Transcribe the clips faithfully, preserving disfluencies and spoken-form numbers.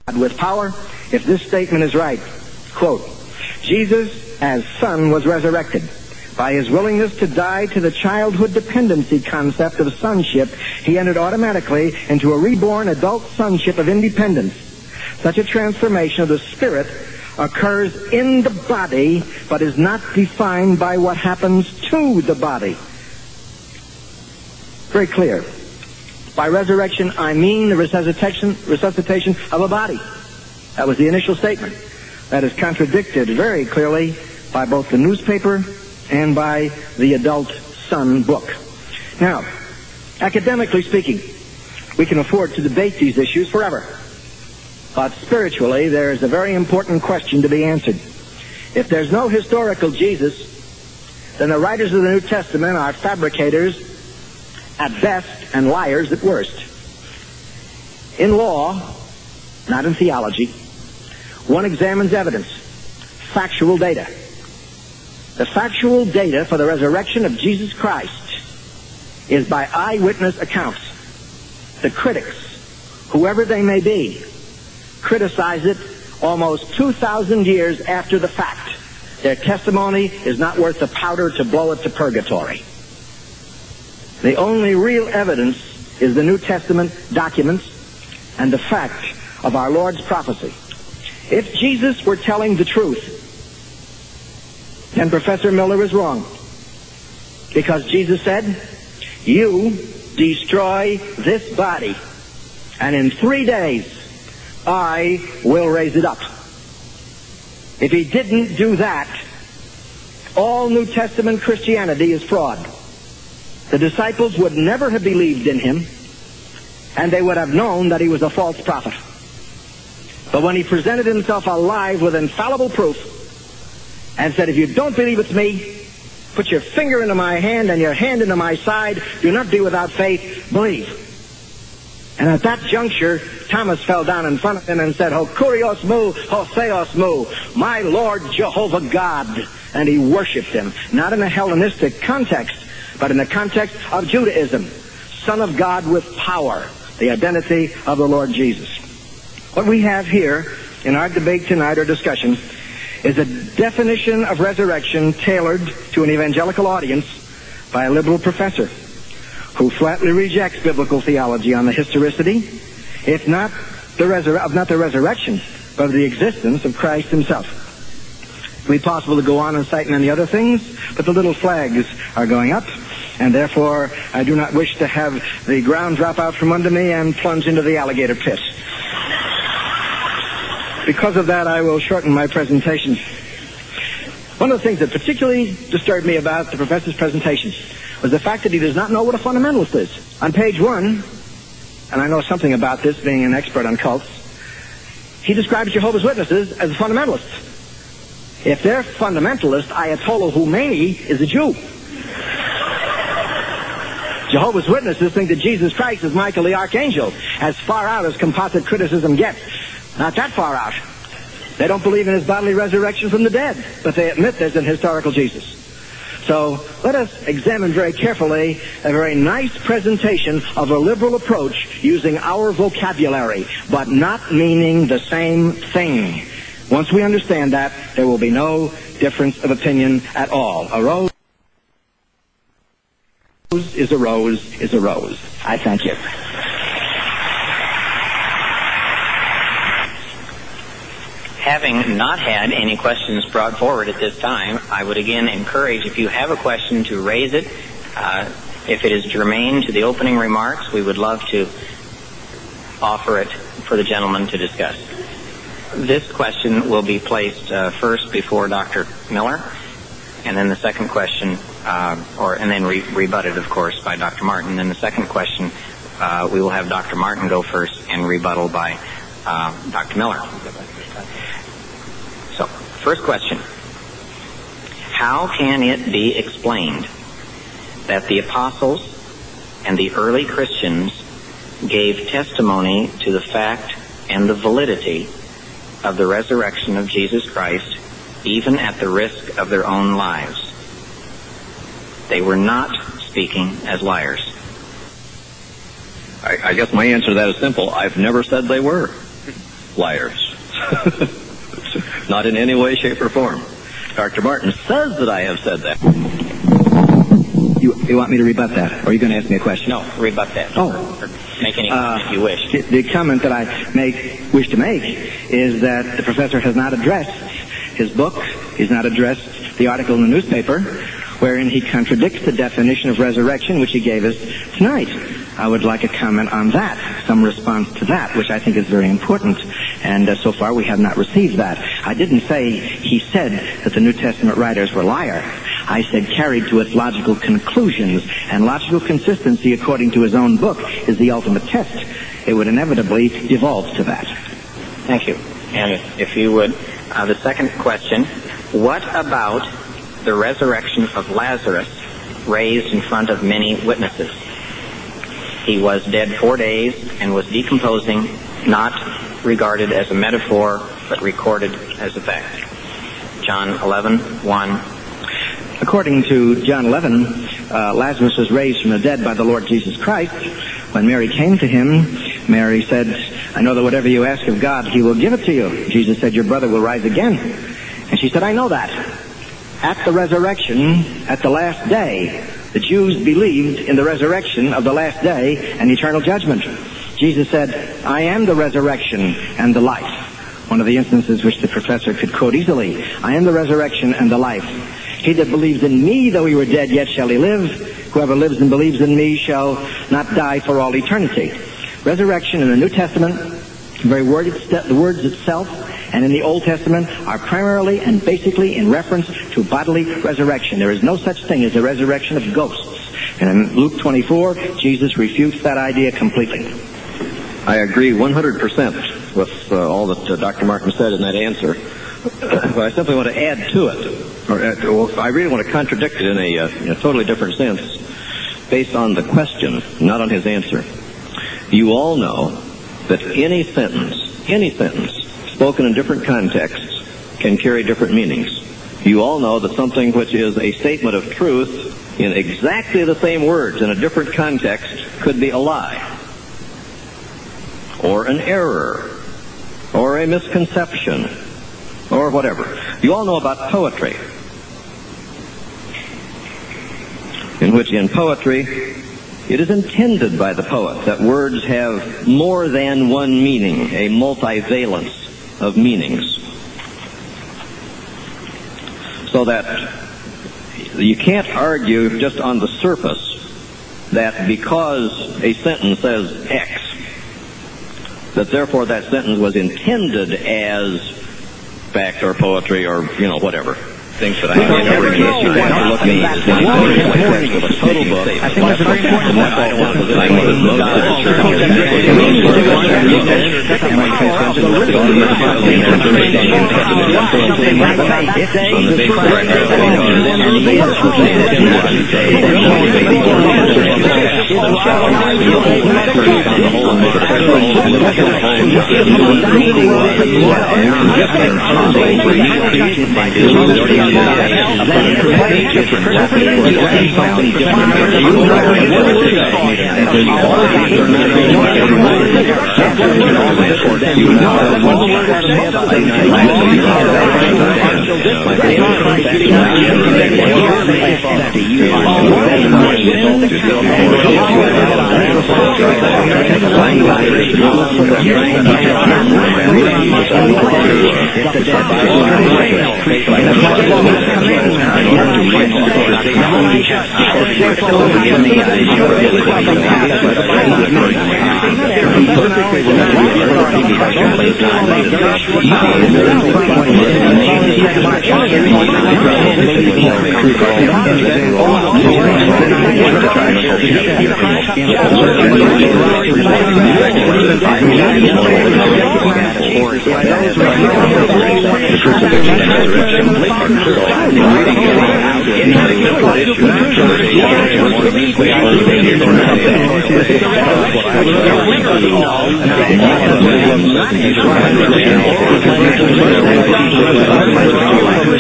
with power if this statement is right. Quote, Jesus as Son was resurrected. By his willingness to die to the childhood dependency concept of sonship, he entered automatically into a reborn adult sonship of independence. Such a transformation of the spirit occurs in the body, but is not defined by what happens to the body. Very clear. By resurrection, I mean the resuscitation, resuscitation of a body. That was the initial statement. That is contradicted very clearly by both the newspaper and by the Adult Son book. Now, academically speaking, we can afford to debate these issues forever. But spiritually, there is a very important question to be answered. If there's no historical Jesus, then the writers of the New Testament are fabricators at best and liars at worst. In law, not in theology, one examines evidence, factual data. The factual data for the resurrection of Jesus Christ is by eyewitness accounts. The critics, whoever they may be, criticize it almost two thousand years after the fact. Their testimony is not worth the powder to blow it to purgatory. The only real evidence is the New Testament documents and the fact of our Lord's prophecy. If Jesus were telling the truth, then Professor Miller is wrong. Because Jesus said, you destroy this body, and in three days I will raise it up. If he didn't do that, all New Testament Christianity is fraud. The disciples would never have believed in him, and they would have known that he was a false prophet. But when he presented himself alive with infallible proof and said, if you don't believe it's me, put your finger into my hand and your hand into my side, do not be without faith, believe. And at that juncture, Thomas fell down in front of him and said, Ho kurios mu, ho theos mu, my Lord Jehovah God. And he worshipped him, not in a Hellenistic context, but in the context of Judaism. Son of God with power, the identity of the Lord Jesus. What we have here in our debate tonight or discussion is a definition of resurrection tailored to an evangelical audience by a liberal professor who flatly rejects biblical theology on the historicity, if not the, resur- not the resurrection, but the existence of Christ himself. It would be possible to go on and cite many other things, but the little flags are going up, and therefore I do not wish to have the ground drop out from under me and plunge into the alligator pit. Because of that, I will shorten my presentation. One of the things that particularly disturbed me about the professor's presentation was the fact that he does not know what a fundamentalist is. On page one, and I know something about this being an expert on cults, he describes Jehovah's Witnesses as a fundamentalist. If they're fundamentalist, Ayatollah Khomeini is a Jew. Jehovah's Witnesses think that Jesus Christ is Michael the Archangel, as far out as composite criticism gets. Not that far out. They don't believe in his bodily resurrection from the dead, but they admit there's an historical Jesus. So let us examine very carefully a very nice presentation of a liberal approach using our vocabulary, but not meaning the same thing. Once we understand that, there will be no difference of opinion at all. A rose is a rose is a rose. I thank you. Having not had any questions brought forward at this time, I would again encourage, if you have a question, to raise it. Uh, if it is germane to the opening remarks, we would love to offer it for the gentleman to discuss. This question will be placed uh, first before Doctor Miller, and then the second question, uh, or and then re- rebutted, of course, by Doctor Martin. Then the second question, uh, we will have Doctor Martin go first and rebuttal by uh, Doctor Miller. So, first question. How can it be explained that the apostles and the early Christians gave testimony to the fact and the validity of the resurrection of Jesus Christ, even at the risk of their own lives? They were not speaking as liars. I, I guess my answer to that is simple. I've never said they were. liars. Not in any way, shape, or form. Doctor Martin says that I have said that. You, you want me to rebut that? Or are you going to ask me a question? No, rebut that. Oh. Or make any comment Uh, if you wish. The, the comment that I make, wish to make is that the professor has not addressed his book, he's not addressed the article in the newspaper, wherein he contradicts the definition of resurrection which he gave us tonight. I would like a comment on that, some response to that, which I think is very important. And uh, so far we have not received that. I didn't say he said that the New Testament writers were liars. I said carried to its logical conclusions, and logical consistency according to his own book is the ultimate test. It would inevitably devolve to that. Thank you. And if you would, uh, the second question, what about the resurrection of Lazarus raised in front of many witnesses? He was dead four days and was decomposing, not regarded as a metaphor, but recorded as a fact. John eleven one. According to John eleven, uh, Lazarus was raised from the dead by the Lord Jesus Christ. When Mary came to him, Mary said, I know that whatever you ask of God, he will give it to you. Jesus said, your brother will rise again. And she said, I know that. At the resurrection, at the last day, the Jews believed in the resurrection of the last day and eternal judgment. Jesus said, I am the resurrection and the life. One of the instances which the professor could quote easily. I am the resurrection and the life. He that believes in me, though he were dead, yet shall he live. Whoever lives and believes in me shall not die for all eternity. Resurrection in the New Testament, the very word, the words itself, and in the Old Testament are primarily and basically in reference to bodily resurrection. There is no such thing as the resurrection of ghosts. And in Luke twenty-four, Jesus refutes that idea completely. I agree one hundred percent with uh, all that uh, Doctor Martin said in that answer. But I simply want to add to it. Or, uh, well, I really want to contradict it in a, uh, in a totally different sense, based on the question, not on his answer. You all know that any sentence, any sentence, spoken in different contexts, can carry different meanings. You all know that something which is a statement of truth in exactly the same words in a different context could be a lie, or an error, or a misconception, or whatever. You all know about poetry, in which in poetry it is intended by the poet that words have more than one meaning, a multivalence of meanings. So that you can't argue just on the surface that because a sentence says X, that therefore that sentence was intended as fact or poetry or, you know, whatever. Things that I have never you have to look at the context of a total book. I think that's very important. I don't want to I want to look at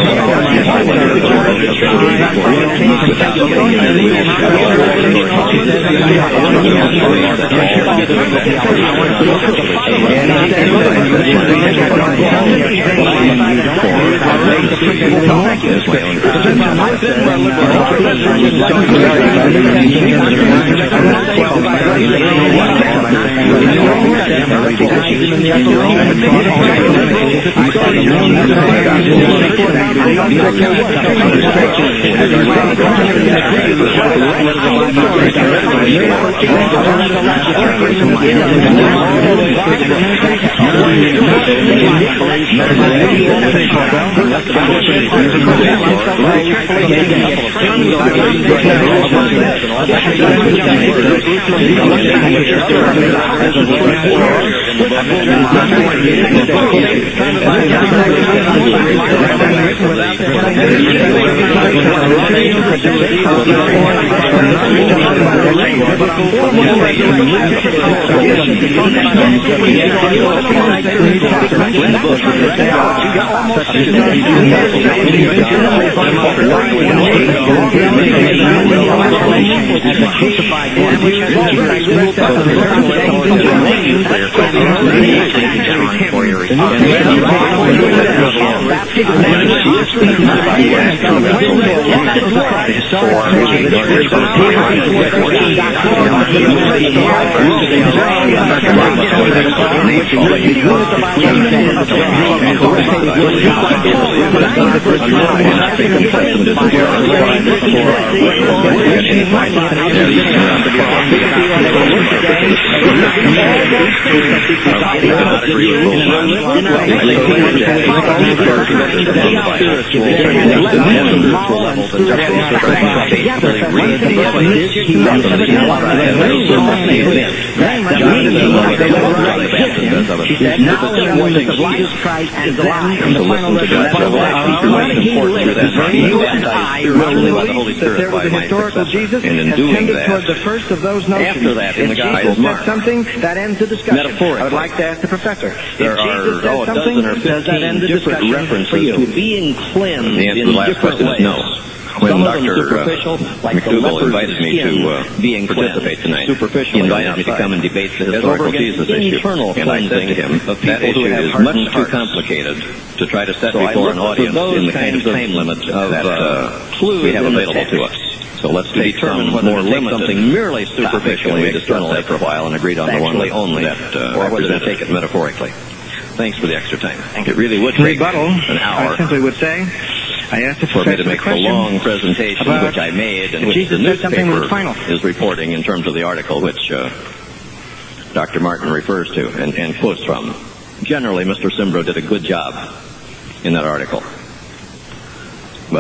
Jesus and in doing that, toward the first of those notions. After that, in the Gospel of Mark, something that ends the discussion. Metaphorically, I would like to ask the professor. There are oh, a dozen or fifteen different references to being cleansed. The answer to the last question is no. When Doctor Uh, McDougall invited me to uh, being participate tonight, he invited me to come and debate the historical Jesus issue, and I said to him, that issue is much too complicated to try to set before an audience in the kind of time limit that uh, we have available to us. So let's take some more limited, something merely superficial, and we discussed that for a while and agreed on the one only that uh, or we're going to take it metaphorically. Thanks for the extra time. It really would take rebuttal, an hour. I simply would say, I asked the for me to make a the long presentation which I made and which Jesus the newspaper final. is reporting in terms of the article which uh, Doctor Martin refers to and, and quotes from. Generally, Mister Cimbrough did a good job in that article.